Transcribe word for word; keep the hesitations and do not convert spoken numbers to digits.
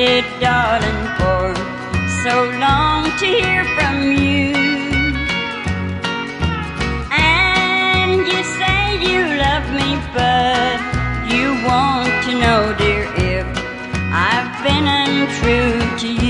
waited, darling, for so long to hear from you. And you say you love me, but you want to know, dear, if I've been untrue to you.